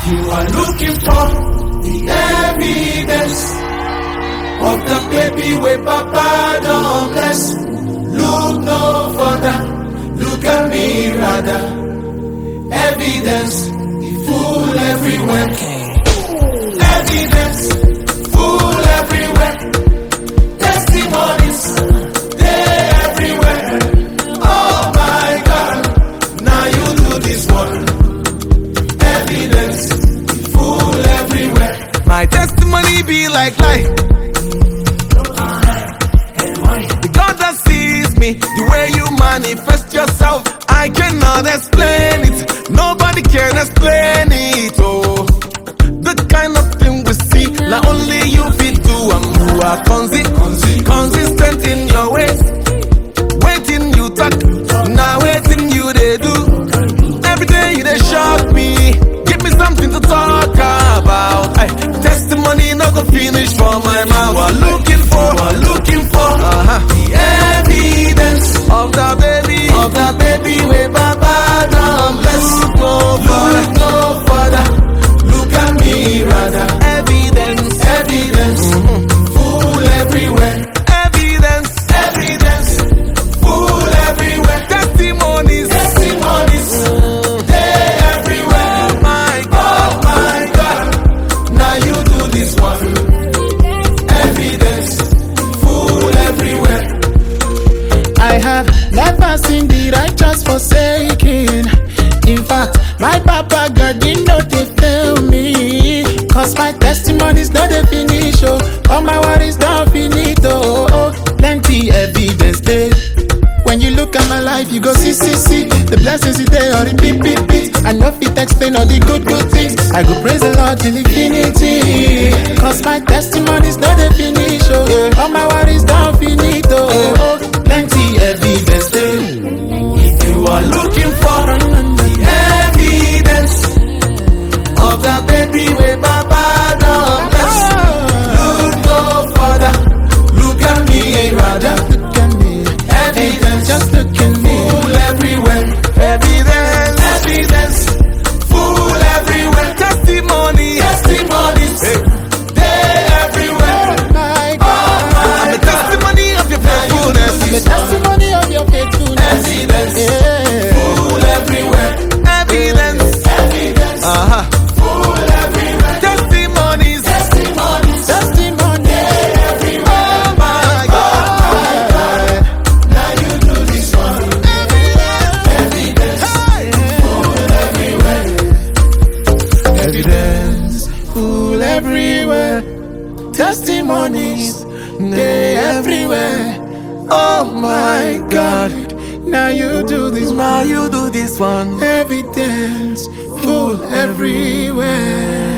You are looking for the evidence of the baby where Papa don't bless. Look no further, look at me rather. Evidence, the fool everywhere. Evidence, fool everywhere. Testimonies, they everywhere. Oh my God, now you do this one. Evidence, fool everywhere. My testimony be like light. The God that sees me, the way you manifest yourself, I cannot explain it. Nobody can explain it. Oh, the kind of thing we see, not only you fit do. You are consistent in your ways. Waiting you talk, now waiting you they do. Every day you they shock me. Give me something to talk about. Ay, testimony not go finish for my mouth. We're looking for the evidence of the baby where Baba don't bless. Look no further, look at me rather. Evidence, fool everywhere. Evidence, fool everywhere. Testimonies, they everywhere. Oh my God, now you do this one. Evidence, fool everywhere. I have never seen the righteous forsaken. In fact, my Papa God did not they fail me. Cause my testimonies not the finish, oh. All my worries don't finito, oh. Plenty evidence there. When you look at my life, you go see. The blessings is there or the beat. I know fit explain all the good things. I go praise the Lord till infinity. Cause my testimonies not the finish, oh. All my worries don't finito, oh. Plenty evidence there. You are looking for the evidence of the baby where Baba don't bless. Look no further, look at me rather. Look at me, Evidence, just look at me. fool everywhere. Evidence, fool everywhere. Testimonies, They everywhere. My God, I'm the testimony of your faithfulness. the testimony of your faithfulness. Evidence, Yeah. fool everywhere. Evidence, Fool everywhere. testimonies. Testimony. Oh my God. Now you do this one. Evidence, Evidence, fool everywhere. Testimonies, they everywhere. Oh my God, now you do this, Now you do this one. evidence, fool everywhere.